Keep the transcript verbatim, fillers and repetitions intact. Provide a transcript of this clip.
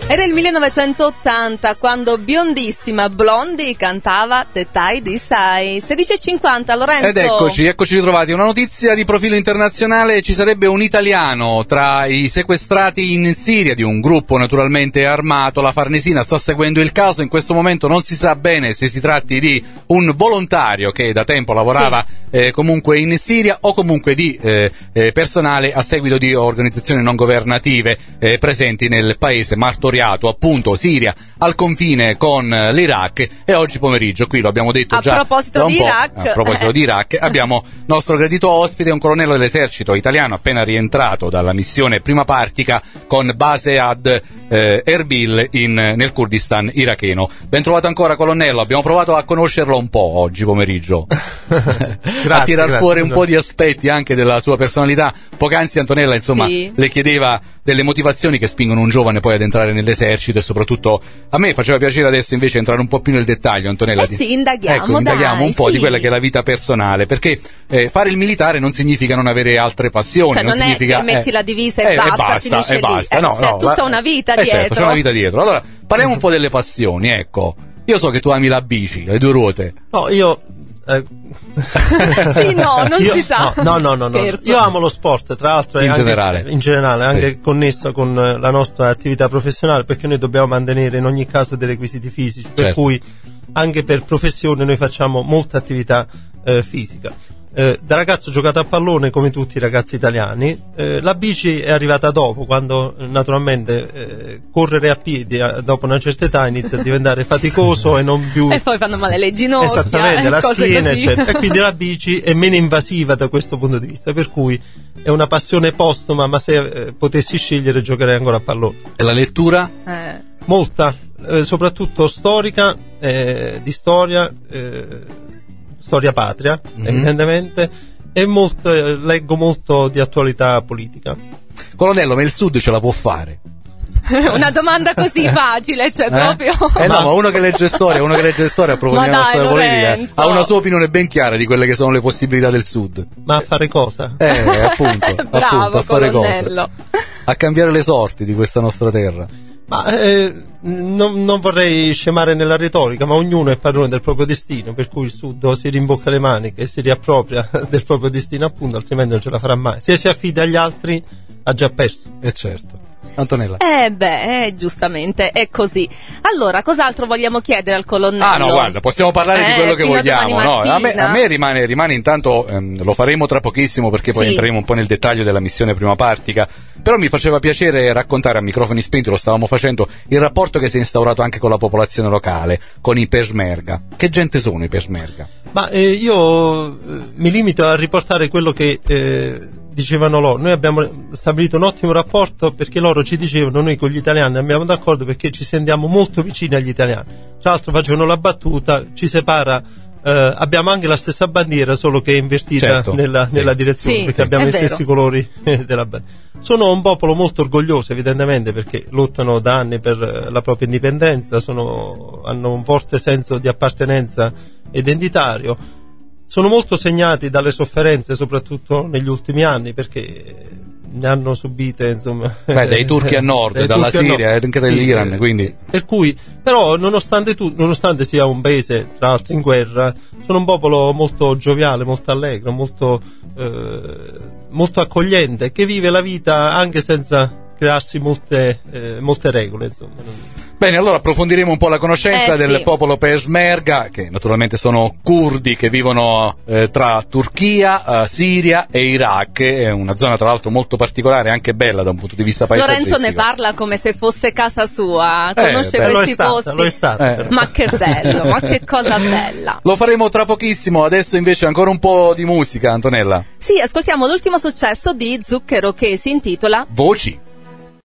Era il millenovecentottanta quando biondissima Blondie cantava The Tidy Sai. sedici e cinquanta, Lorenzo. Ed eccoci, eccoci ritrovati. Una notizia di profilo internazionale: ci sarebbe un italiano tra i sequestrati in Siria di un gruppo naturalmente armato. La Farnesina sta seguendo il caso. In questo momento non si sa bene se si tratti di un volontario che da tempo lavorava sì. eh, comunque in Siria o comunque di eh, eh, personale a seguito di organizzazioni non governative eh, presenti nel paese martoriato, appunto Siria, al confine con l'Iraq. E oggi pomeriggio, qui lo abbiamo detto a già proposito da un di po', Iraq a proposito di Iraq abbiamo nostro gradito ospite, un colonnello dell'esercito italiano appena rientrato dalla missione Prima Partica con base ad eh, Erbil in, nel Kurdistan iracheno. Ben trovato ancora, colonnello. Abbiamo provato a conoscerlo un po' oggi pomeriggio grazie, a tirar grazie, fuori un no. po' di aspetti anche della sua personalità. Poc'anzi Antonella insomma sì. le chiedeva delle motivazioni che spingono un giovane poi ad entrare nell'esercito, e soprattutto a me faceva piacere adesso invece entrare un po' più nel dettaglio, Antonella. Eh sì, indaghiamo, ecco, indaghiamo dai, un po' sì. di quella che è la vita personale, perché eh, fare il militare non significa non avere altre passioni, cioè, non, non significa è che metti eh, la divisa e eh, basta, e basta, finisce e basta. lì. No, eh, c'è no, tutta la, una vita eh, dietro. Certo, c'è una vita dietro. Allora, parliamo un po' delle passioni, ecco. Io so che tu ami la bici, le due ruote. No, io eh, sì, no, non io, si sa. No, no, no, no. Io amo lo sport, tra l'altro, in anche, generale, in generale, anche sì. connesso con la nostra attività professionale, perché noi dobbiamo mantenere in ogni caso dei requisiti fisici, certo. per cui anche per professione noi facciamo molta attività eh, fisica. Eh, da ragazzo ho giocato a pallone come tutti i ragazzi italiani. Eh, la bici è arrivata dopo, quando eh, naturalmente eh, correre a piedi a, dopo una certa età inizia a diventare faticoso e non più e poi fanno male le ginocchia, esattamente, eh, la schiena così. eccetera. E quindi la bici è meno invasiva da questo punto di vista, per cui è una passione postuma, ma se eh, potessi scegliere giocherei ancora a pallone. E la lettura? Eh. Molta, eh, soprattutto storica, eh, di storia, eh, storia patria, mm-hmm. evidentemente, e molto, eh, leggo molto di attualità politica. Colonnello, ma il Sud ce la può fare? Una domanda così facile, cioè eh? proprio. Eh no, ma uno che legge storia, uno che legge storia approfondendo la storia politica, ha una sua opinione ben chiara di quelle che sono le possibilità del Sud. Ma a fare cosa? Eh, appunto, bravo, appunto, a fare colonnello. cose. A cambiare le sorti di questa nostra terra. Ma eh, non, non vorrei scemare nella retorica, ma ognuno è padrone del proprio destino, per cui il Sud si rimbocca le maniche e si riappropria del proprio destino, appunto, altrimenti non ce la farà mai. Se si affida agli altri ha già perso. E eh certo. Antonella. Eh beh, eh, giustamente, è così. Allora, cos'altro vogliamo chiedere al colonnello? Ah no, guarda, possiamo parlare eh, di quello che vogliamo, no? A me, a me rimane, rimane intanto, ehm, lo faremo tra pochissimo perché poi sì. entreremo un po' nel dettaglio della missione Prima Partica, però mi faceva piacere raccontare a microfoni spenti, lo stavamo facendo, il rapporto che si è instaurato anche con la popolazione locale, con i Peshmerga. Che gente sono i Peshmerga? Ma eh, io eh, mi limito a riportare quello che eh, dicevano loro. Noi abbiamo stabilito un ottimo rapporto, perché loro ci dicevano: noi con gli italiani andiamo d'accordo perché ci sentiamo molto vicini agli italiani. Tra l'altro facevano la battuta: ci separa, eh, abbiamo anche la stessa bandiera, solo che è invertita certo, nella, sì. nella direzione, sì, perché sì, abbiamo i vero. stessi colori della bandiera. Sono un popolo molto orgoglioso, evidentemente, perché lottano da anni per la propria indipendenza, sono, hanno un forte senso di appartenenza identitario. Sono molto segnati dalle sofferenze, soprattutto negli ultimi anni, perché ne hanno subite, insomma, beh, dai turchi a nord, dalla Siria e anche dall'Iran, sì, quindi. Per cui, però, nonostante tu, nonostante sia un paese tra l'altro in guerra, sono un popolo molto gioviale, molto allegro, molto eh, molto accogliente, che vive la vita anche senza crearsi molte eh, molte regole, insomma. Bene, allora approfondiremo un po' la conoscenza eh, del sì. popolo Peshmerga, che naturalmente sono curdi che vivono eh, tra Turchia, eh, Siria e Iraq. È una zona tra l'altro molto particolare, anche bella da un punto di vista paesaggistico. Lorenzo ne parla come se fosse casa sua, conosce eh, questi lo è stata, posti. Lo è stata, eh. Ma che bello, ma che cosa bella. Lo faremo tra pochissimo, adesso invece ancora un po' di musica, Antonella. Sì, ascoltiamo l'ultimo successo di Zucchero che si intitola Voci.